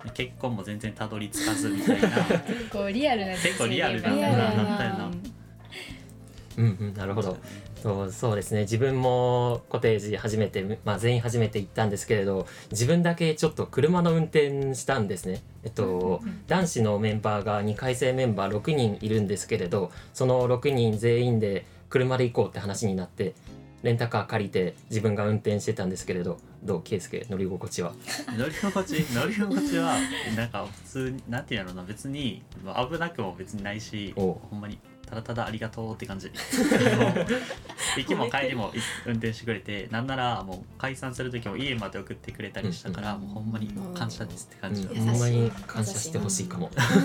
結婚も全然たどり着かずみたいな結構リアルな結構リアルなリアルななったよな。 なるほど。そうですね、自分もコテージ初めて、全員初めて行ったんですけれど、自分だけちょっと車の運転したんですね。男子のメンバーが2回生メンバー6人いるんですけれど、その6人全員で車で行こうって話になってレンタカー借りて自分が運転してたんですけれど、どう？圭介、乗り心地は？ 乗り心地はなんか普通になんていうの、別に危なくも別にないし、ほんまにただただありがとうって感じ。行きも帰りも運転してくれて、なんならもう解散する時も家まで送ってくれたりしたから、もうほんまに感謝ですって感じ。 ほんまに感謝してほしいかも。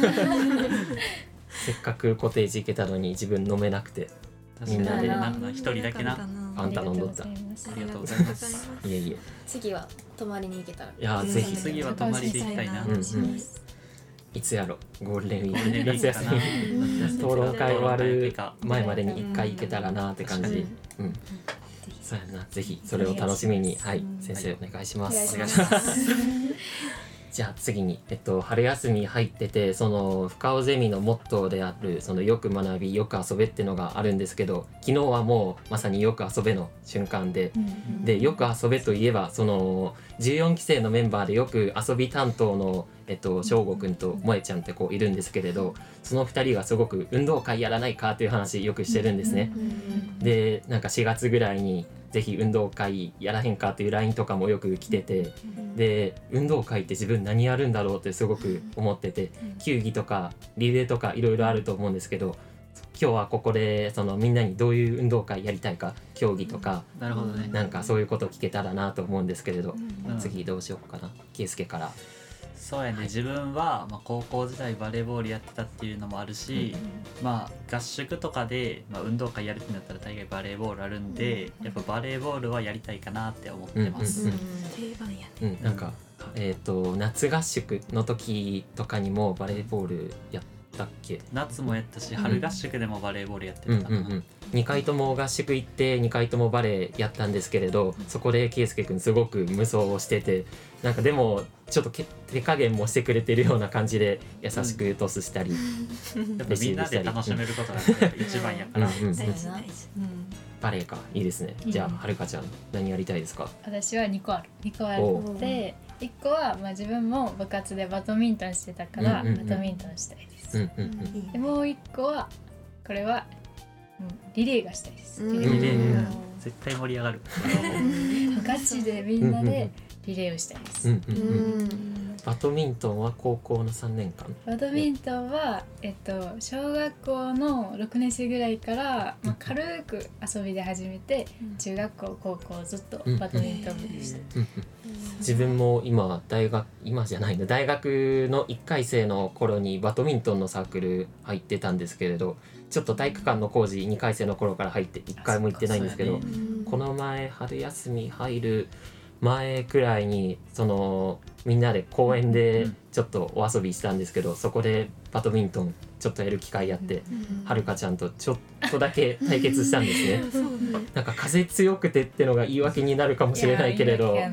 せっかくコテージ行けたのに自分飲めなくて、みんなで一人だけなあんた飲んどった。 ありがとうございます。 いえいえ。 次は泊まりに行けたら。 いやぜひ次は泊まりで行きたいな。 いつやろ、ゴールデンウィーク、 夏夏休み、討論会終わる前までに1回行けたらなって感じ。そうやな、ぜひそれを楽しみに、はい、先生お願いします。 お願いします。 じゃあ次に、春休み入ってて、その深尾ゼミのモットーであるそのよく学びよく遊べってのがあるんですけど、昨日はもうまさによく遊べの瞬間で、よく遊べといえばその14期生のメンバーでよく遊び担当の翔吾くんと萌ちゃんっているんですけれど、その2人がすごく運動会やらないかという話よくしてるんですね。でなんか4月ぐらいにぜひ運動会やらへんかという LINE とかもよく来てて、で運動会って自分何やるんだろうってすごく思ってて、球技とかリレーとかいろいろあると思うんですけど、今日はここでそのみんなにどういう運動会やりたいか、競技とか、 なるほどね、 なんかそういうこと聞けたらなと思うんですけれど、次どうしようかな。圭介から。 そうやね、自分は、高校時代バレーボールやってたっていうのもあるし、合宿とかで、運動会やるってなったら大概バレーボールあるんで、やっぱバレーボールはやりたいかなって思ってます。 定番やね。 なんか夏合宿の時とかにもバレーボールやったっけ？ 夏もやったし、春合宿でもバレーボールやってたかな。 2回とも合宿行って2回ともバレーやったんですけれど、そこで圭介くんすごく無双をしてて、なんかでもちょっと手加減もしてくれてるような感じで優しくトスしたり、 やっぱみんなで楽しめることが一番やから大事大事。 バレーか、いいですね。じゃあはるかちゃん何やりたいですか？ 私は2個あって1個は自分も部活でバドミントンしてたからバドミントンしたいです。でもう1個はこれはリレーがしたいです。 リレー絶対盛り上がる。 ガチでみんなでリレーをしたいです。 バドミントンは高校の3年間？ バドミントンは、小学校の6年生ぐらいから、軽く遊びで始めて、中学校高校ずっとバドミントン部でした。 自分も大学の1回生の頃にバドミントンのサークル入ってたんですけれど、ちょっと体育館の工事2回生の頃から入って1回も行ってないんですけど、この前春休み入る前くらいにみんなで公園でちょっとお遊びしたんですけど、そこでバドミントンちょっとやる機会やって、はるかちゃんとちょっとだけ対決したんですね。なんか風強くてってのが言い訳になるかもしれないけれど、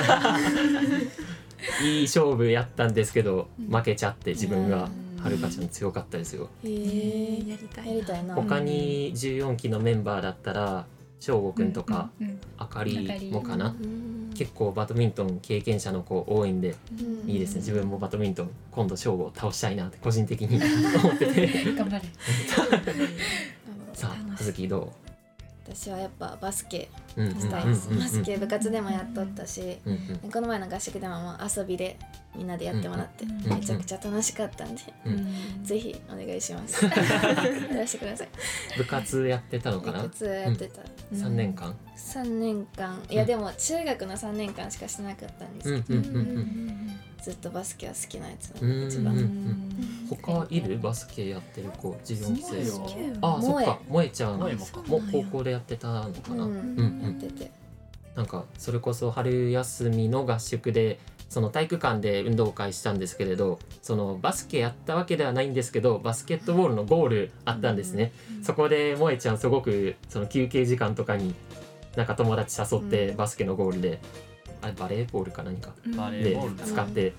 いい勝負やったんですけど負けちゃって、自分が。はるかちゃん強かったですよ。 やりたいな。 他に14期のメンバーだったら翔吾くんとかあかりもかな、結構バドミントン経験者の子多いんで、いいですね。自分もバドミントン今度翔吾を倒したいなって個人的に思ってて頑張れ。 さあ葉月どう？ 私はやっぱバスケしたいです。バスケ部活でもやっとったし、この前の合宿でも遊びでみんなでやってもらってめちゃくちゃ楽しかったんで、ぜひお願いします。やらせてください。 部活やってたのかな？ 部活やってた。 3年間？ 3年間。いやでも中学の3年間しかしてなかったんですけど、ずっとバスケは好きなやつなんで一番。 他いるバスケやってる子14期生？あ、そっか、萌ちゃんも高校でやってたのかな。やってて、 なんかそれこそ春休みの合宿でその体育館で運動会したんですけれど、そのバスケやったわけではないんですけど、バスケットボールのゴールあったんですね。そこで萌ちゃんすごくその休憩時間とかになんか友達誘ってバスケのゴールで、あれバレーボールか何かで使って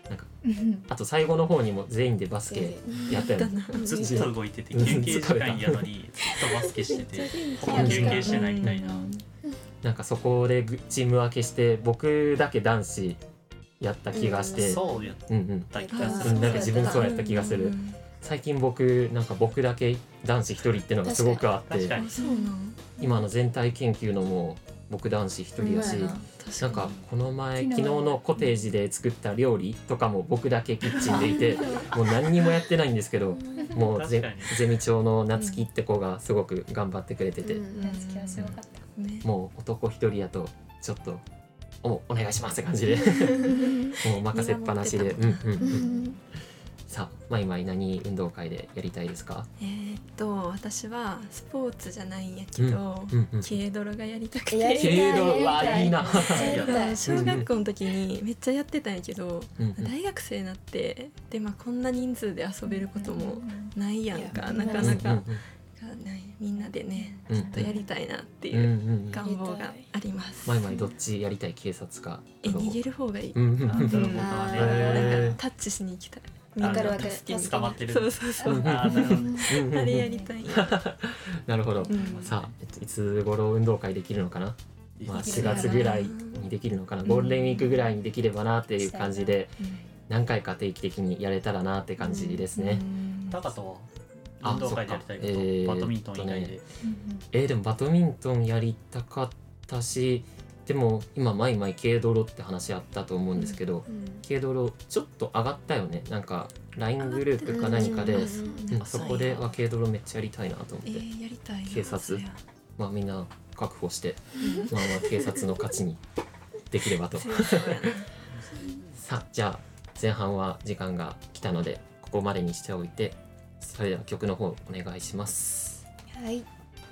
なんかあと最後の方にも全員でバスケやったよね。 ずっと動いてて、休憩時間やのにずっとバスケしててほぼ休憩してないみたいな。 なんかそこでチーム分けして僕だけ男子やった気がして、 そうやった気がする。 なんか自分そうやった気がする。最近僕だけ男子一人ってのがすごくあって、今の全体研究のも僕男子一人やし、なんかこの前昨日のコテージで作った料理とかも僕だけキッチンでいてもう何にもやってないんですけど、もうゼミ長の夏希って子がすごく頑張ってくれてて、 夏希はすごかった。 もう男一人やとちょっとお願いしますって感じでもう任せっぱなしで。さあマイマイ何運動会でやりたいですか？ 私はスポーツじゃないんやけど、軽泥がやりたくて。 軽泥はいいな。 小学校の時にめっちゃやってたんやけど、大学生になってで、こんな人数で遊べることもないやんか、なかなか。みんなでねちょっとやりたいなっていう願望があります。 マイマイどっちやりたい？警察か逃げる方がいい。 泥棒とかね、 タッチしに行きたい。 わかるわかる。 捕まってる。 そうあれやりたい。 なるほど。さあいつ頃運動会できるのかな。4月ぐらいにできるのかな。ゴールデンウィークぐらいにできればなっていう感じで、何回か定期的にやれたらなって感じですね。 高とは運動会でやりたいこと、バドミントン以外で。 でもバドミントンやりたかったし、でも今マイマイ軽泥って話あったと思うんですけど、軽泥ちょっと上がったよね。なんか LINE グループか何かで、そこでは軽泥めっちゃやりたいなと思って、 やりたい警察みんな確保して警察の勝ちにできればとさあじゃあ前半は時間が来たのでここまでにしておいて、それでは曲の方お願いします。 はい、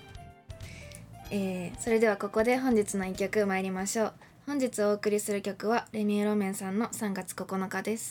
それではここで本日の1曲参りましょう。本日お送りする曲はレミオロメンさんの3月9日です。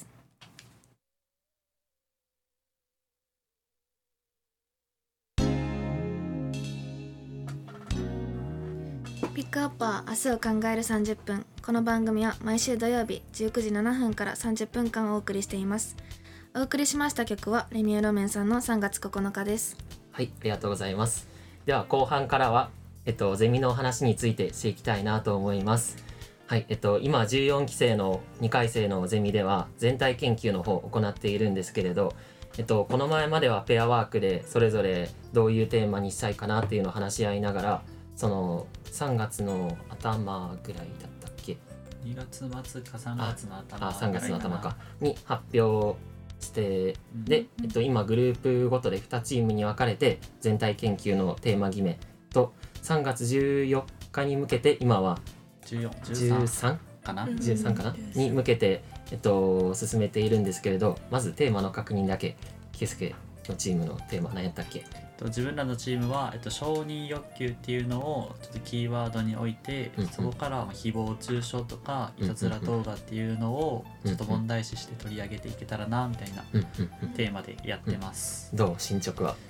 ピックアップは明日を考える30分。この番組は毎週土曜日19時7分から30分間お送りしています。お送りしました曲はレミオロメンさんの3月9日です。 はい、ありがとうございます。では後半からはゼミの話についてしていきたいなと思います。はい、今14期生の2回生のゼミでは全体研究の方を行っているんですけれど、この前まではペアワークでそれぞれどういうテーマにしたいかなっていうのを話し合いながら、その3月の頭ぐらいだったっけ ？2月末か3月の頭 3月の頭かに発表して、で、今グループごとで2チームに分かれて全体研究のテーマ決めと3月14日に向けて今は13かなに向けて、進めているんですけれど、まずテーマの確認だけ。ケイスケのチームのテーマ何やったっけ？ 自分らのチームは、承認欲求っていうのをちょっとキーワードに置いて、そこから誹謗中傷とかいたずら動画っていうのをちょっと問題視して取り上げていけたらなみたいなテーマでやってます。 どう進捗は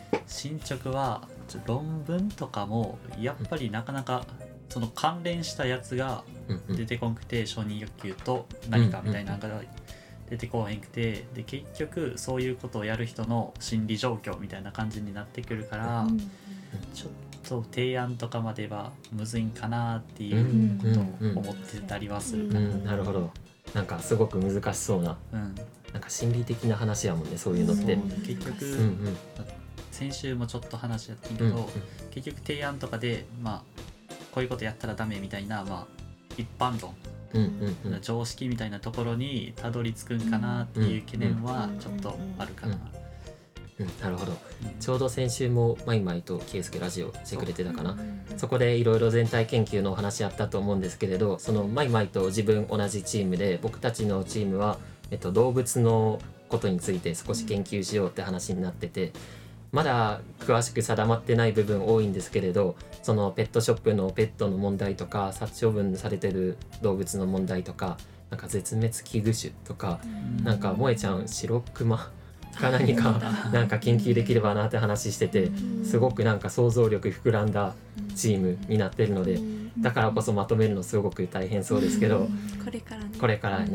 論文とかもやっぱりなかなかその関連したやつが出てこんくて、承認欲求と何かみたいなのが出てこへんくて、で結局そういうことをやる人の心理状況みたいな感じになってくるから、ちょっと提案とかまではむずいんかなっていうことを思ってたりはするかな。 なるほど。なんかすごく難しそうな、なんか心理的な話やもんね、そういうのって。 結局、先週もちょっと話やってんけど、結局提案とかでこういうことやったらダメみたいな、一般論、常識みたいなところにたどり着くんかなっていう懸念はちょっとあるかな。 なるほど。ちょうど先週もマイマイとケイスケラジオしてくれてたかな。そこでいろいろ全体研究のお話あったと思うんですけれど、そのマイマイと自分同じチームで、僕たちのチームは、動物のことについて少し研究しようって話になってて、まだ詳しく定まってない部分多いんですけれど、そのペットショップのペットの問題とか、殺処分されてる動物の問題とか、なんか絶滅危惧種とか、なんか萌ちゃん白クマか何かなんか研究できればなって話してて、すごくなんか想像力膨らんだチームになってるので、だからこそまとめるのすごく大変そうですけど、 これからね、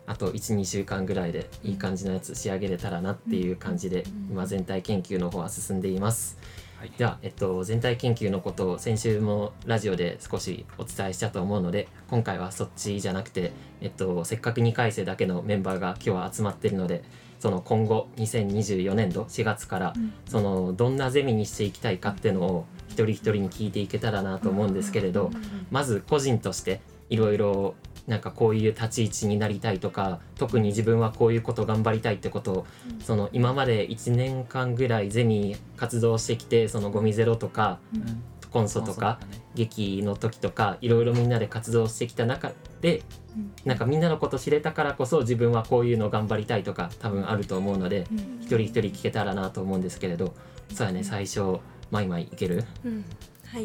あと 1,2 週間ぐらいでいい感じのやつ仕上げれたらなっていう感じで、今全体研究の方は進んでいます。では、全体研究のことを先週もラジオで少しお伝えしたと思うので、今回はそっちじゃなくて、せっかく2回生だけのメンバーが今日は集まっているので、その今後2024年度4月からそのどんなゼミにしていきたいかっていうのを一人一人に聞いていけたらなと思うんですけれど、まず個人としていろいろなんかこういう立ち位置になりたいとか、特に自分はこういうこと頑張りたいってことを、その今まで1年間ぐらいゼミ活動してきて、そのゴミゼロとか、コンソとか劇の時とかいろいろみんなで活動してきた中で、なんかみんなのこと知れたからこそ自分はこういうの頑張りたいとか多分あると思うので、一人一人聞けたらなと思うんですけれど、そうやね、最初マイマイいける？ はい、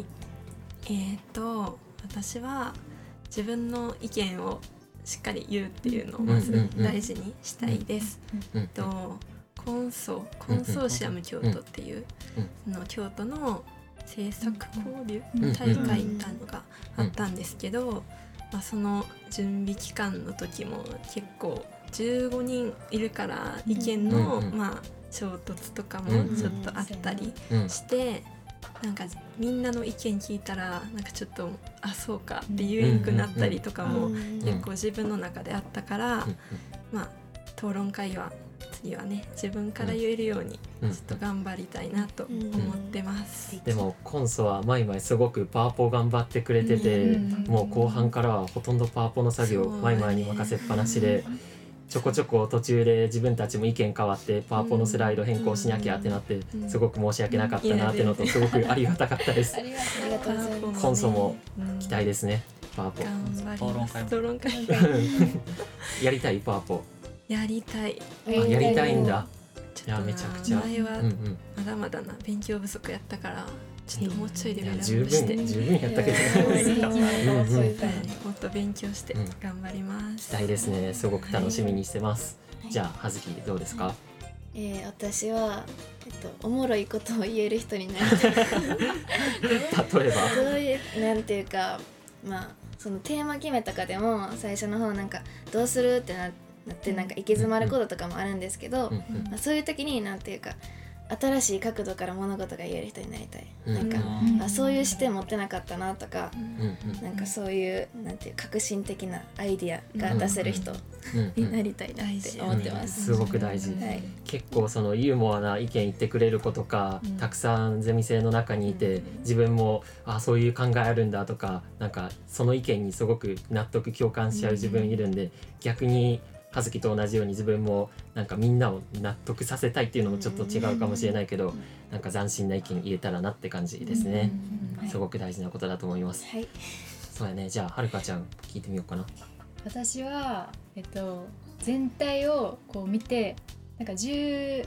私は自分の意見をしっかり言うっていうのをまず大事にしたいです。コンソーシアム京都っていう、その京都の制作交流大会みたいなのがあったんですけど、その準備期間の時も結構15人いるから意見の衝突とかもちょっとあったりして、なんかみんなの意見聞いたらなんかちょっとそうかって言えんくなったりとかも結構自分の中であったから、討論会は次はね自分から言えるようにちょっと頑張りたいなと思ってます。 でもコンソはマイマイすごくパワポ頑張ってくれてて、もう後半からはほとんどパワポの作業マイマイに任せっぱなしで、ちょこちょこ途中で自分たちも意見変わってパワポのスライド変更しなきゃってなって、すごく申し訳なかったなってのとすごくありがたかったです。 ありがとうございます。 コンソも期待ですね。パワポ討論会やりたい？パワポやりたい。 やりたいんだ。 いやめちゃくちゃ前はまだまだな勉強不足やったから、ちょっともうちょいレベルアップして十分やったけどもっと勉強して頑張ります。 期待ですね。すごく楽しみにしてます。じゃあ葉月どうですか？ 私は、おもろいことを言える人になりたい。 例えばそういうなんていうか、そのテーマ決めたかでも最初の方なんかどうするってなってなんか行き詰まることとかもあるんですけど、そういう時になんていうか新しい角度から物事が言える人になりたい。なんかそういう視点持ってなかったなとか、なんかそういうなんていう革新的なアイディアが出せる人になりたいなって思ってます。 すごく大事。結構そのユーモアな意見言ってくれる子とかたくさんゼミ生の中にいて、自分もそういう考えあるんだとか、なんかその意見にすごく納得共感しちゃう自分いるんで、逆に葉月と同じように自分もなんかみんなを納得させたいっていうのもちょっと違うかもしれないけど、なんか斬新な意見言えたらなって感じですね。すごく大事なことだと思います。そうやね。じゃあはるかちゃん聞いてみようかな。 私は全体をこう見て、なんか15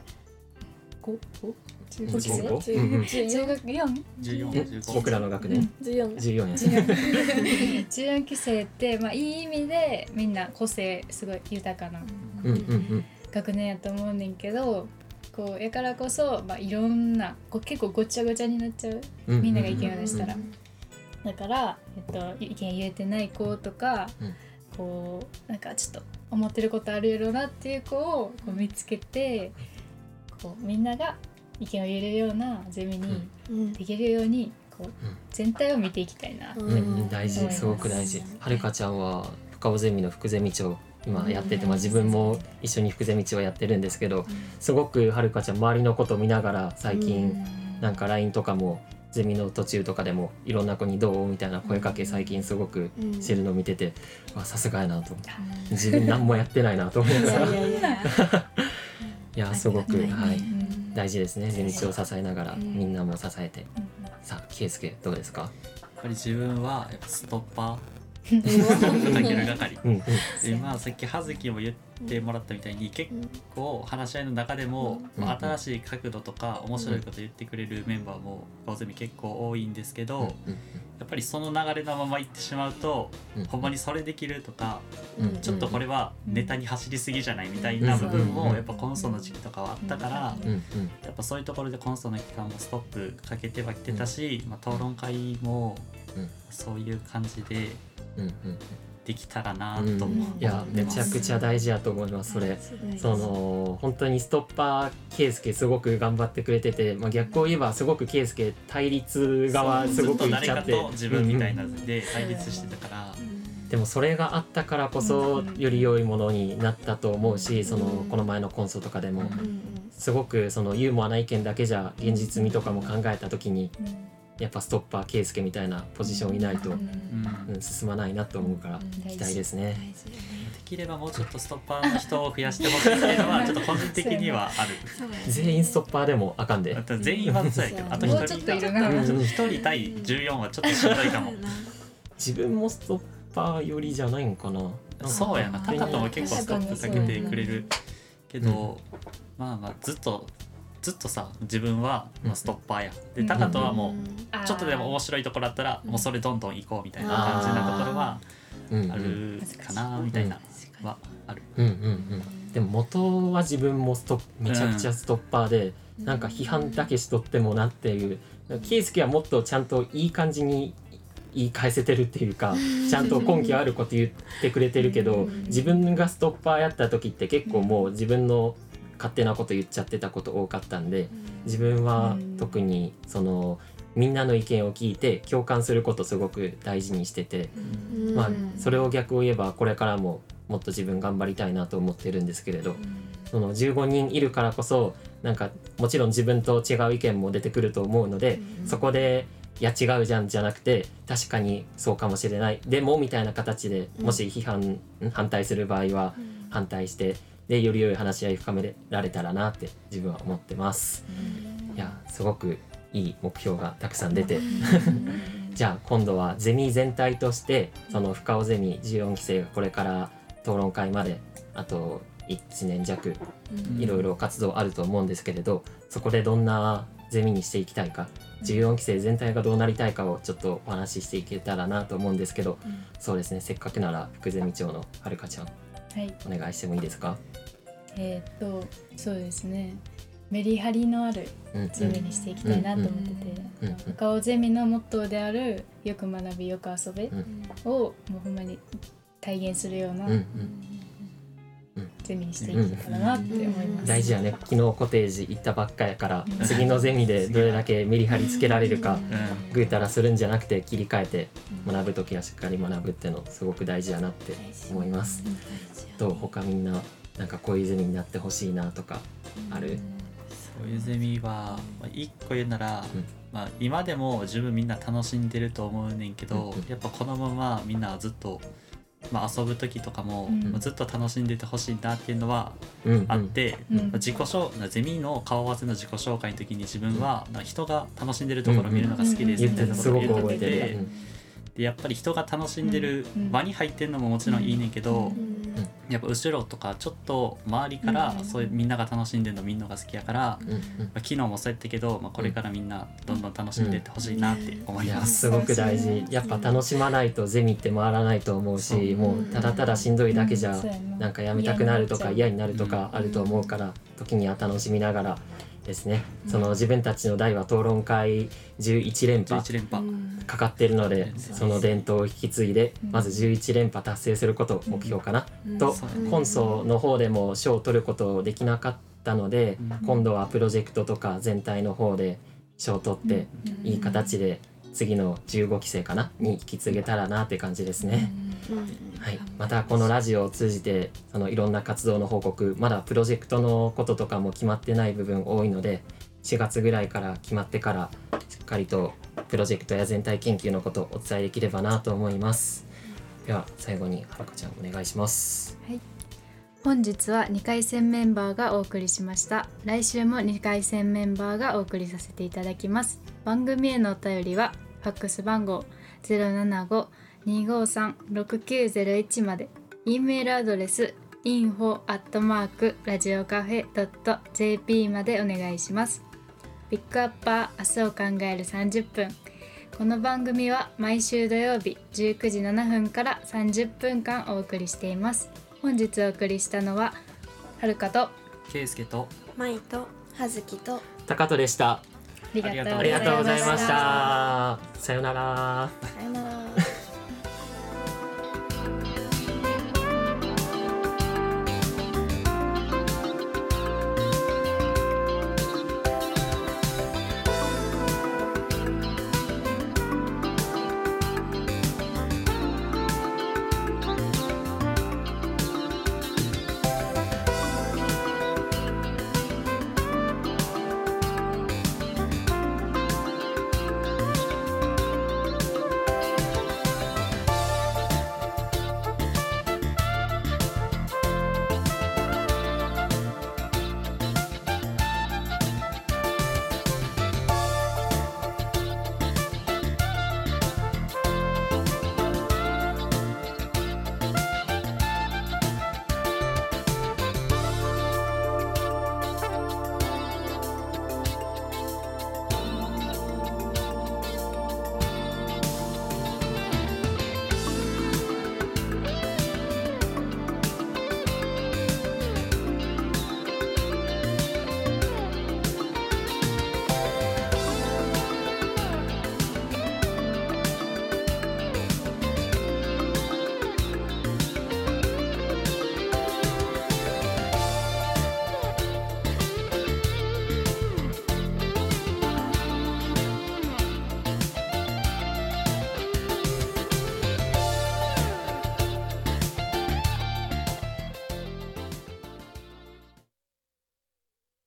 僕らの学年14や 14期生って、いい意味でみんな個性すごい豊かな学年やと思うねんけど、こうやからこそ、いろんな結構ごちゃごちゃになっちゃう、みんなが意見を出したら、だから、意見言えてない子とか、こうなんかちょっと思ってることあるやろなっていう子をこう見つけて、こうみんなが意見を言えるようなゼミにできるようにこう全体を見ていきたいな。 大事、すごく大事。はるかちゃんは深尾ゼミの副ゼミ長今やってて、自分も一緒に副ゼミ長やってるんですけど、すごくはるかちゃん周りのことを見ながら最近なんか LINE とかもゼミの途中とかでもいろんな子にどうみたいな声かけ最近すごくしてるのを見てて、さすがやなと、自分何もやってないなと思いながらいやすごく大事ですね。ゼミ長を支えながらみんなも支えて。さあ圭介どうですか？ やっぱり自分はやっぱストッパーストップかける係で、さっき葉月も言ってもらったみたいに結構話し合いの中でも、新しい角度とか面白いこと言ってくれるメンバーも深尾ゼミ結構多いんですけど、やっぱりその流れのまま行ってしまうと、ほんまにそれできるとか、ちょっとこれはネタに走りすぎじゃないみたいな部分もやっぱコンソの時期とかはあったから、やっぱそういうところでコンソの期間もストップかけてはきてたし、討論会もそういう感じでできたらなと思う、 いやめちゃくちゃ大事やと思います。それ本当にストッパー圭介すごく頑張ってくれてて、逆を言えばすごく圭介対立側すごくいっちゃって、 ずっと誰かと自分みたいなで対立してたから、 でもそれがあったからこそより良いものになったと思うし、この前のコンソとかでもすごくユーモアな意見だけじゃ現実味とかも考えた時にやっぱストッパー圭介みたいなポジションいないと、進まないなと思うから期待ですね。 できればもうちょっとストッパーの人を増やしてほしいっていうのはちょっと個人的にはある。 全員ストッパーでもあかんで。 全員はそうやけど、あと1人対14はちょっとしんどいかも。 自分もストッパー寄りじゃないんかな。 そうやな、タカトも結構ストップかけてくれるけど、ずっとさ自分はストッパーやで、タカトはもうちょっとでも面白いところだったらもうそれどんどん行こうみたいな感じなところはあるかなみたいなはある。 でも元は自分もめちゃくちゃストッパーで、なんか批判だけしとってもなっていう、圭介はもっとちゃんといい感じに言い返せてるっていうか、ちゃんと根拠あること言ってくれてるけど、自分がストッパーやった時って結構もう自分の勝手なこと言っちゃってたこと多かったんで、自分は特にみんなの意見を聞いて共感することすごく大事にしてて、それを逆を言えばこれからももっと自分頑張りたいなと思ってるんですけれど、その15人いるからこそなんかもちろん自分と違う意見も出てくると思うので、そこでいや違うじゃんじゃなくて、確かにそうかもしれないでもみたいな形で、もし反対する場合は反対して、でより良い話し合い深められたらなって自分は思ってます。いやすごくいい目標がたくさん出てじゃあ今度はゼミ全体として深尾ゼミ14期生がこれから討論会まであと1年弱いろいろ活動あると思うんですけれど、そこでどんなゼミにしていきたいか、14期生全体がどうなりたいかをちょっとお話ししていけたらなと思うんですけど、そうですね、せっかくなら副ゼミ長のはるかちゃん、お願いしてもいいですか？ そうですね、メリハリのあるゼミにしていきたいなと思ってて、深尾ゼミのモットーであるよく学びよく遊べをもうほんまに体現するようなゼミにしていけたらなって思います。 大事やね。昨日コテージ行ったばっかやから次のゼミでどれだけメリハリつけられるかぐうたらするんじゃなくて切り替えて学ぶときはしっかり学ぶっていうのすごく大事やなって思います。どう他みんななんかこういうゼミになってほしいなとかある？ そういうゼミは一個言うなら、今でも十分みんな楽しんでると思うねんけど、やっぱこのままみんなずっと遊ぶ時とかもずっと楽しんでてほしいなっていうのはあって、ゼミの顔合わせの自己紹介の時に自分は人が楽しんでるところを見るのが好きですみたいなことを言ってて、でやっぱり人が楽しんでる場に入ってるのももちろんいいねんけど、やっぱ後ろとかちょっと周りからそういうみんなが楽しんでるのみんなが好きやから、昨日もそうやったけど、これからみんなどんどん楽しんでいってほしいなって思います。 すごく大事。やっぱ楽しまないとゼミって回らないと思うし、もうただただしんどいだけじゃなんかやめたくなるとか嫌になるとかあると思うから、時には楽しみながらですね、自分たちの代は討論会11連覇かかっているので、その伝統を引き継いでまず11連覇達成することを目標かなと、コンソの方でも賞を取ることできなかったので、今度はプロジェクトとか全体の方で賞を取っていい形で次の15期生かなに引き継げたらなって感じですね。はい、またこのラジオを通じていろんな活動の報告、まだプロジェクトのこととかも決まってない部分多いので、4月ぐらいから決まってからしっかりとプロジェクトや全体研究のことをお伝えできればなと思います。では最後にはるかちゃんお願いします。 はい、本日は2回戦メンバーがお送りしました。来週も2回戦メンバーがお送りさせていただきます。番組へのお便りはファックス番号 075-253-6901 まで、E メールアドレス info@radiocafe.jp までお願いします。ピックアッパー明日を考える30分。この番組は毎週土曜日19時7分から30分間お送りしています。本日お送りしたのははるかとけいすけとまいとはずきとたかとでした。 ありがとうございました。さよなら。 さよなら。